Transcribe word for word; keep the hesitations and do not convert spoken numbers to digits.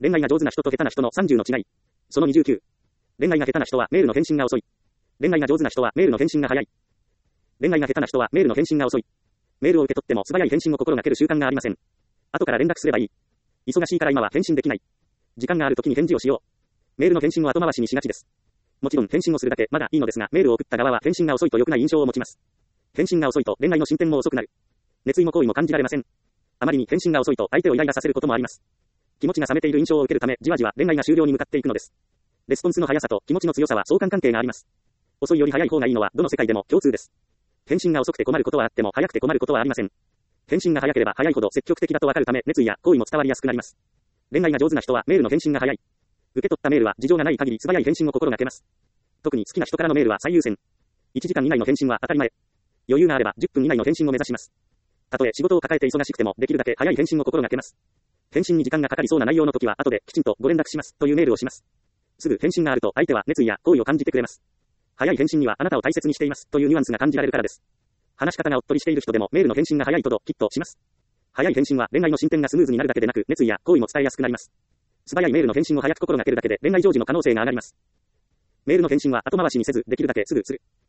恋愛が上手な人と下手な人のさんじゅうの違い。そのにじゅうきゅう。恋愛が下手な人はメールの返信が遅い。恋愛が上手な人はメールの返信が早い。恋愛が下手な人はメールの返信が遅い。メールを受け取っても素早い返信を心がける習慣がありません。後から連絡すればいい。忙しいから今は返信できない。時間がある時に返事をしよう。メールの返信を後回しにしがちです。もちろん返信をするだけまだいいのですが、メールを送った側は返信が遅いと良くない印象を持ちます。返信が遅いと恋愛の進展も遅くなる。熱意も好意も感じられません。あまりに返信が遅いと相手をイライラさせることもあります。気持ちが冷めている印象を受けるため、じわじわ恋愛が終了に向かっていくのです。レスポンスの速さと気持ちの強さは相関関係があります。遅いより早い方がいいのはどの世界でも共通です。返信が遅くて困ることはあっても早くて困ることはありません。返信が早ければ早いほど積極的だとわかるため、熱意や好意も伝わりやすくなります。恋愛が上手な人はメールの返信が早い。受け取ったメールは事情がない限り素早い返信を心がけます。特に好きな人からのメールは最優先。いちじかん以内の返信は当たり前。余裕があればじゅっぷん以内の返信を目指します。たとえ仕事を抱えて忙しくてもできるだけ早い返信を心がけます。返信に時間がかかりそうな内容の時は後できちんとご連絡しますというメールをします。すぐ返信があると相手は熱意や好意を感じてくれます。早い返信にはあなたを大切にしていますというニュアンスが感じられるからです。話し方がおっとりしている人でもメールの返信が早いほどきっとします。早い返信は恋愛の進展がスムーズになるだけでなく熱意や好意も伝えやすくなります。素早いメールの返信を早く心がけるだけで恋愛成就の可能性が上がります。メールの返信は後回しにせずできるだけすぐする。